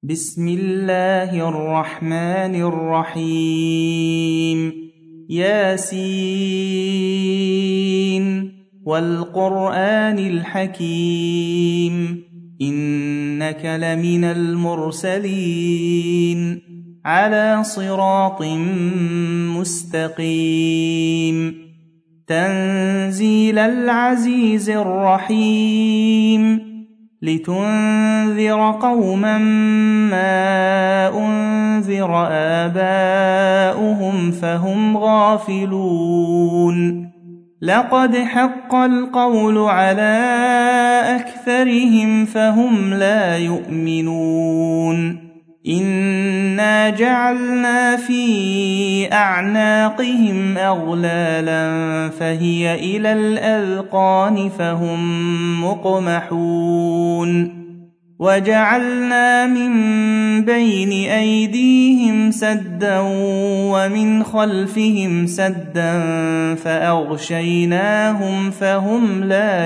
بسم الله الرحمن الرحيم ياسين والقرآن الحكيم إنك لمن المرسلين على صراط مستقيم تنزيل العزيز الرحيم لتنذر قوما ما أنذر آباؤهم فهم غافلون لقد حق القول على أكثرهم فهم لا يؤمنون إنا جعلنا في أعناقهم أغلالا فهي إلى الأذقان فهم مقمحون وجعلنا من بين أيديهم سدا ومن خلفهم سدا فأغشيناهم فهم لا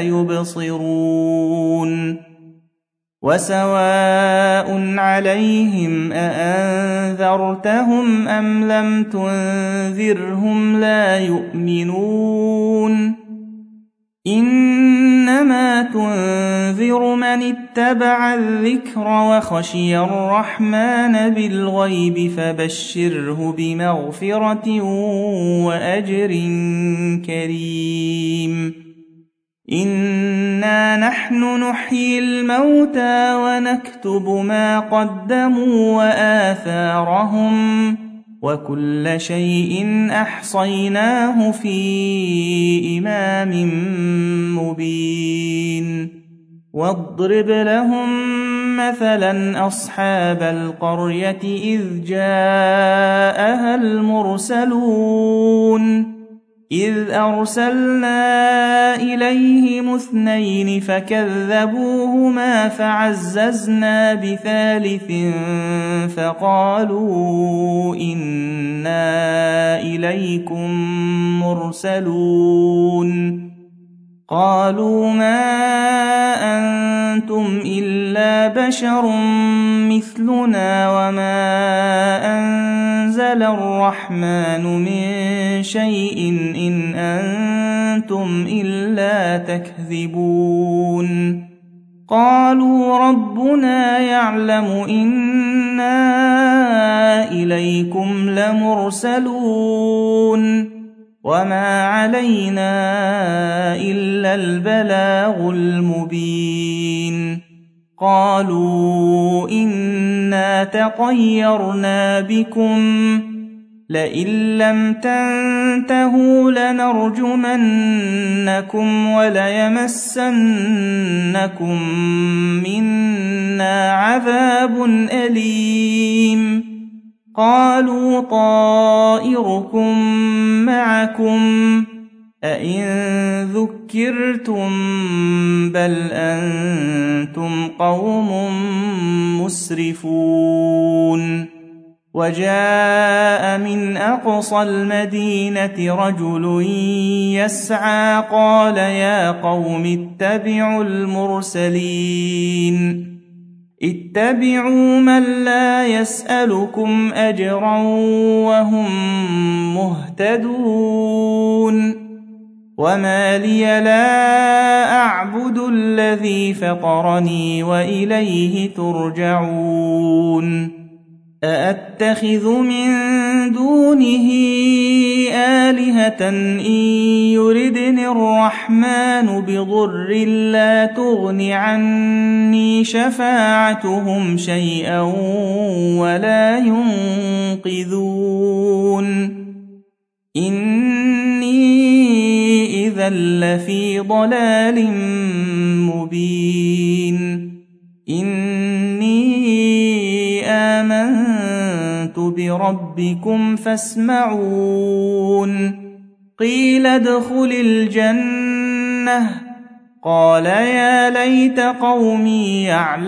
يبصرون وسواء عليهم أأنذرتهم أم لم تنذرهم لا يؤمنون إنما تنذر من اتبع الذكر وخشي الرحمن بالغيب فبشره بمغفرة وأجر كريم إنا نحن نحيي الموتى ونكتب ما قدموا وآثارهم وكل شيء أحصيناه في إمام مبين واضرب لهم مثلا أصحاب القرية إذ جاءها المرسلون إذ أرسلنا إليهم 2 فكذبوهما فعززنا بثالث فقالوا إنا إليكم مرسلون قالوا ما أنتم إلا بشر مثلنا وما أنزل الرحمن من شيء إن أنتم إلا تكذبون قالوا ربنا يعلم إنا إليكم لمرسلون وما علينا إلا البلاغ المبين قالوا إنا تطيرنا بكم لئن لم تنتهوا لنرجمنكم وليمسنكم منا عذاب أليم قالوا طائركم معكم أئن ذكرتم بل أنتم قوم مسرفون وجاء من أقصى المدينة رجل يسعى قال يا قوم اتبعوا المرسلين اتبعوا من لا يسألكم أجرا وهم مهتدون وما لي لا أعبد الذي فطرني وإليه ترجعون أأتخذ من دونه آلهة إن يردني الرحمن بضر لا تغن عني شفاعتهم شيئا ولا ينقذون إني إذا لفي ضلال مبين إني آمنت بربكم فاسمعون قيل ادخل الجنة قال يا ليت قومي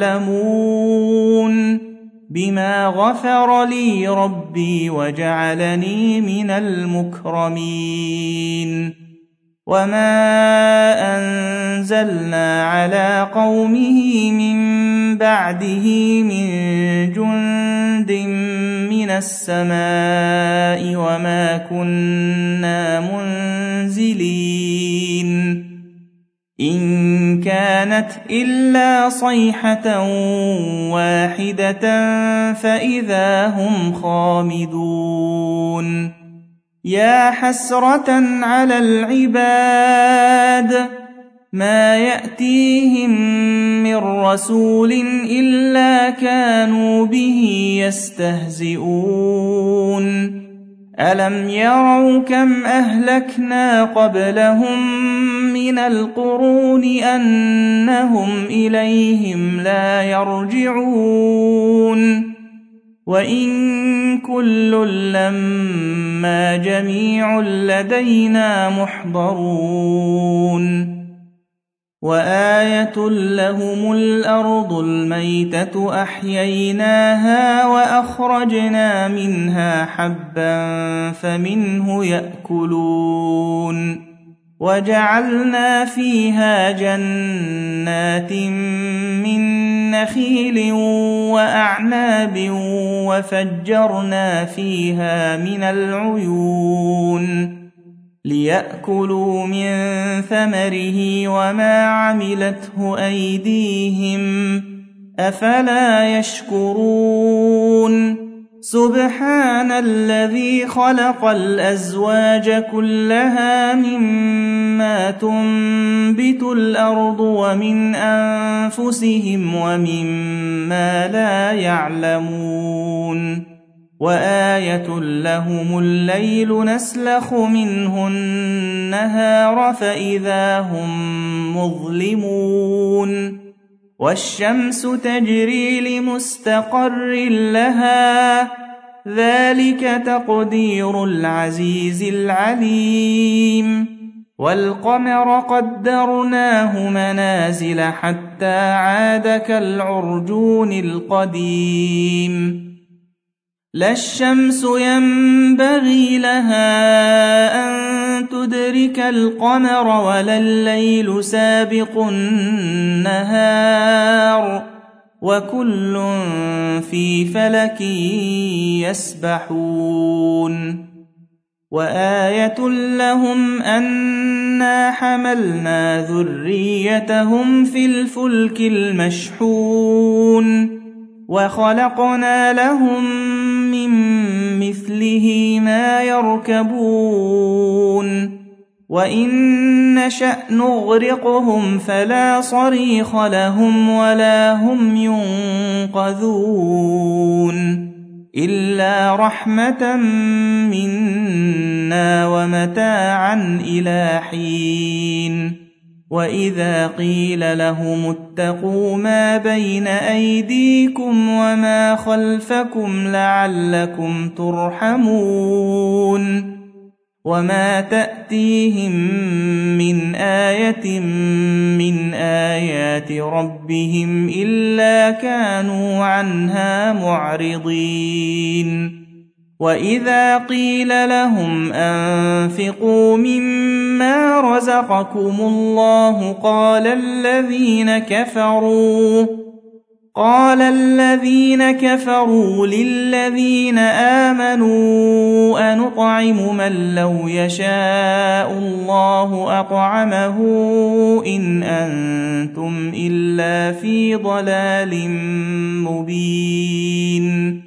يعلمون بما غفر لي ربي وجعلني من المكرمين وما أنزلنا على قومه من بعده من جند من السماء وما كنا منزلين إن كانت إلا صيحة واحدة فإذا هم خامدون يا حسرة على العباد ما يأتيهم من رسول إلا كانوا به يستهزئون ألم يروا كم أهلكنا قبلهم من القرون أنهم إليهم لا يرجعون وإن كل لما جميع لدينا محضرون وآية لهم الأرض الميتة أحييناها وأخرجنا منها حبا فمنه يأكلون وجعلنا فيها جنات من نخيل وأعناب وفجرنا فيها من العيون ليأكلوا من ثمره وما عملته أيديهم أفلا يشكرون سبحان الذي خلق الأزواج كلها مما تنبت الأرض ومن أنفسهم ومما لا يعلمون وآية لهم الليل نسلخ منه النهار فإذا هم مظلمون والشمس تجري لمستقر لها ذلك تقدير العزيز العليم والقمر قدرناه منازل حتى عاد كالعرجون القديم لا الشمس ينبغي لها أن تدرك القمر ولا الليل سابق النهار وكل في فلك يسبحون وآية لهم أنا حملنا ذريتهم في الفلك المشحون وخلقنا لهم من مثله ما يركبون وإن نشأ نغرقهم فلا صريخ لهم ولا هم ينقذون إلا رحمة منا ومتاعا إلى حين وإذا قيل لهم اتقوا ما بين أيديكم وما خلفكم لعلكم ترحمون وما تأتيهم من آية من آيات ربهم إلا كانوا عنها معرضين وإذا قيل لهم أنفقوا مما رزقكم الله قال الذين كفروا للذين آمنوا أنطعم من لو يشاء الله أطعمه إن أنتم إلا في ضلال مبين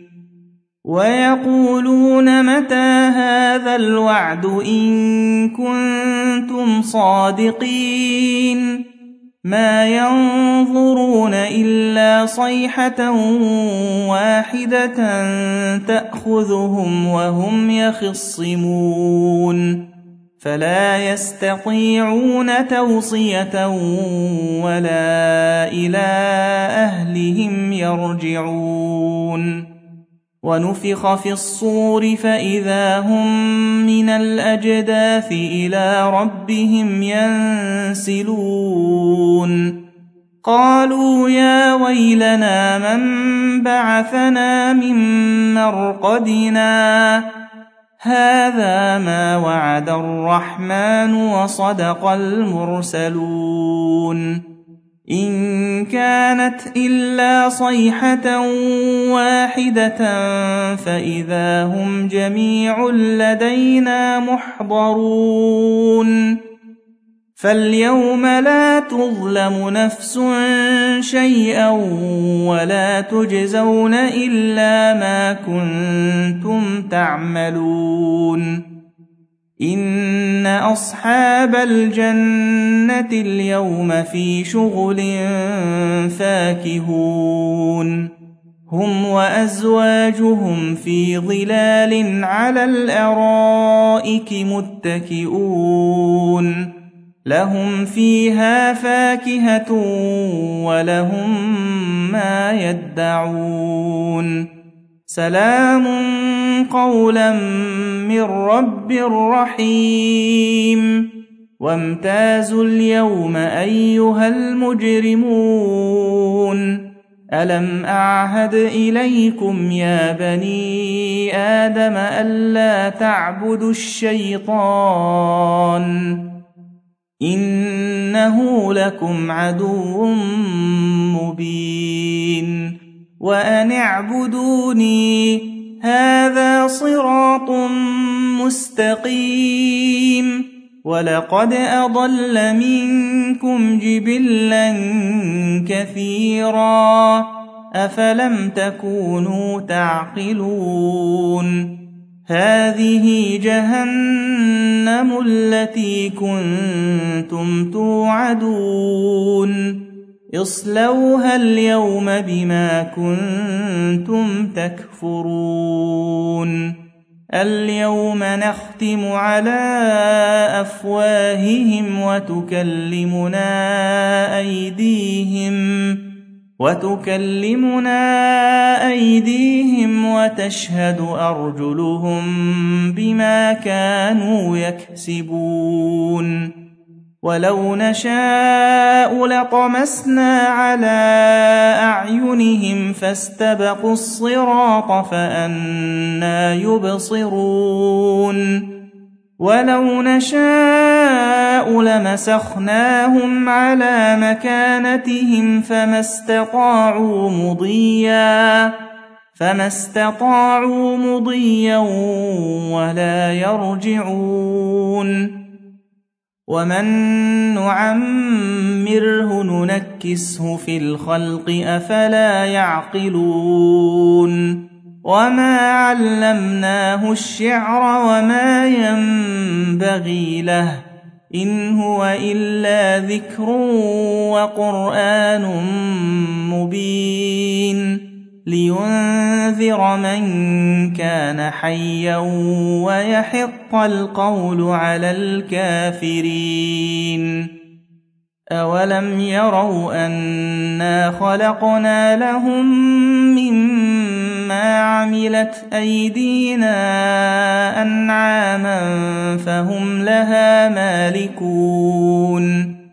ويقولون متى هذا الوعد إن كنتم صادقين ما ينظرون إلا صيحة واحدة تأخذهم وهم يخصمون فلا يستطيعون توصية ولا إلى أهلهم يرجعون ونفخ في الصور فإذا هم من الأجداث إلى ربهم ينسلون قالوا يا ويلنا من بعثنا من مرقدنا هذا ما وعد الرحمن وصدق المرسلون إن كانت إلا صيحة واحدة فإذا هم جميع لدينا محضرون فاليوم لا تظلم نفس شيئا ولا تجزون إلا ما كنتم تعملون إن أصحاب الجنة اليوم في شغل فاكهون هم وأزواجهم في ظلال على الأرائك متكئون لهم فيها فاكهة ولهم ما يدعون سلام قولا من رب رحيم وامتازوا اليوم أيها المجرمون ألم أعهد إليكم يا بني آدم ألا تعبدوا الشيطان إنه لكم عدو مبين وأن اعبدوني هذا صراط مستقيم ولقد أضل منكم جبلا كثيرا أفلم تكونوا تعقلون هذه جهنم التي كنتم توعدون اصلوها اليوم بما كنتم تكفرون اليوم نختم على أفواههم وتكلمنا أيديهم وتشهد أرجلهم بما كانوا يكسبون ولو نشاء لطمسنا على أعينهم فاستبقوا الصراط فأنى يبصرون ولو نشاء لمسخناهم على مكانتهم فما استطاعوا مضيا ولا يرجعون ومن نعمره ننكسه في الخلق أفلا يعقلون وما علمناه الشعر وما ينبغي له إن هو إلا ذكر وقرآن مبين لينذر من كان حيا ويحق القول على الكافرين أولم يروا أنا خلقنا لهم مما عملت أيدينا أنعاما فهم لها مالكون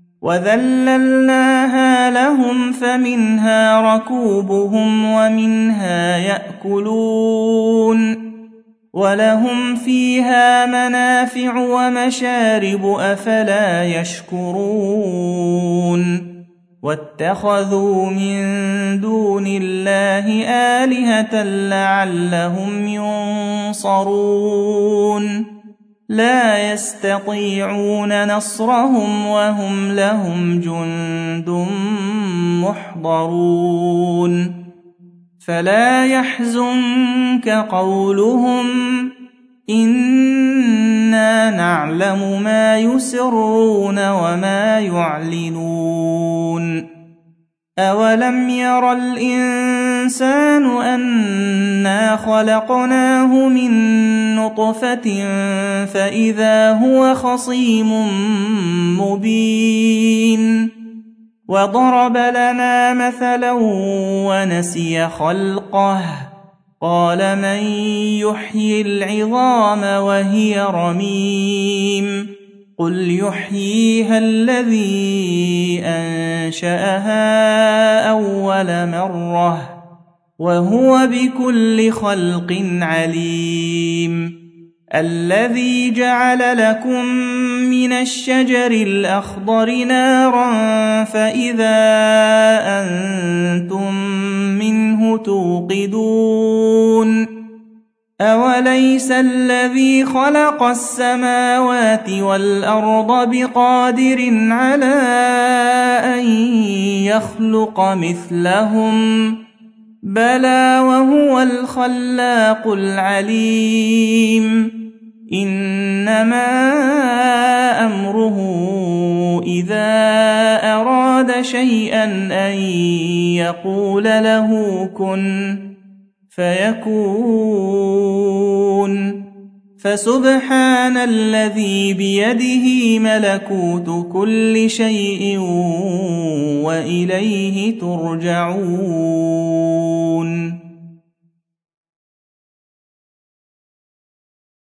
وذللناها لهم فمنها ركوبهم ومنها يأكلون ولهم فيها منافع ومشارب أفلا يشكرون واتخذوا من دون الله آلهة لعلهم ينصرون لا يستطيعون نصرهم وهم لهم جند محضرون فلا يحزنك قولهم إنا نعلم ما يسرون وما يعلنون أولم ير الإنسان أنا خلقناه من نطفة فإذا هو خصيم مبين وضرب لنا مثلا ونسي خلقه قال من يحيي العظام وهي رميم قل يحييها الذي أنشأها أول مرة وهو بكل خلق عليم الذي جعل لكم من الشجر الأخضر نارا فإذا أنتم منه توقدون أوليس الذي خلق السماوات والأرض بقادر على أن يخلق مثلهم بلى وهو الخلاق العليم إنما أمره إذا أراد شيئا أن يقول له كن فيكون فسبحان الذي بيده ملكوت كل شيء وإليه ترجعون